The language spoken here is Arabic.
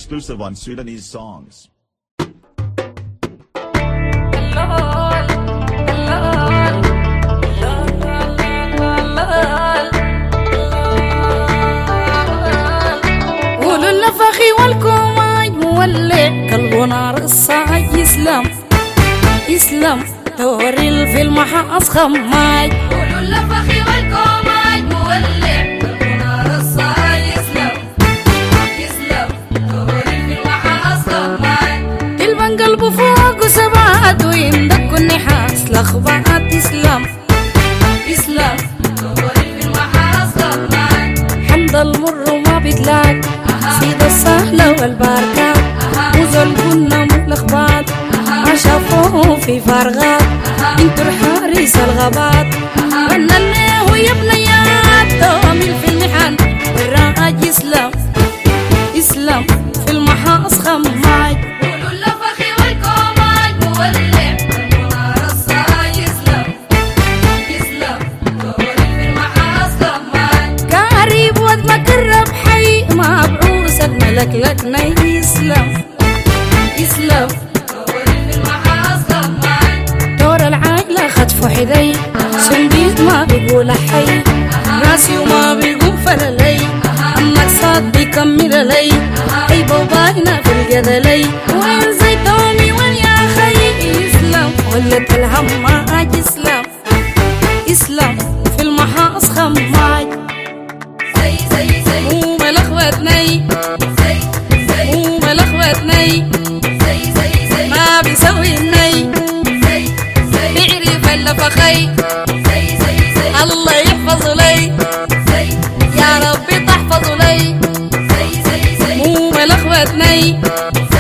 exclusive on Sudanese songs. قولوا النفخي والكوماي مولع قلبنا رصاي يسلم يسلم دور الفيلم حأصخم ماي. قولوا النفخي والكوماي مولع قلبنا رصاي يسلم يسلم دور الفيلم حأصخم ماي. البن قلبه فوق سبعات ويندق النحاس لخبات يسلم يسلم دور الفيلم حأصخم ماي. حمد المر ما بيتلاك سيد السهلة والبركات وزل كنا ملخبات ما شافوه في فارغات انتو الحارس الغابات غنى له يا بنيات دوامل في المحن والراج يسلم يسلم في المحاص خماج. قولوا النفخي والكوماي مولع قلبنا رصاي يسلم يسلم دور الفيلم حأصخم ماي. قريب وذنك الرب حي ما بعوس الملك لكنا يسلم يسلم دور الفيلم حأصخم ماي. دور العائلة خطفوا حذي سنديد ما بيقول حي راسي وما بيقول فللي أمك صاد بيكمل لي أي بوباينا في الجدلي وين زي تومي وين يا خي يسلم ولت الهم ما يسلم يسلم في المحاص خماج. زي مو ملخوتني زي مو ملخوتني زي ما بيسوي الني زي بيعرف النفخي زي الله يحفظ لي يا ربي تحفظ لي زي مو ملخوتني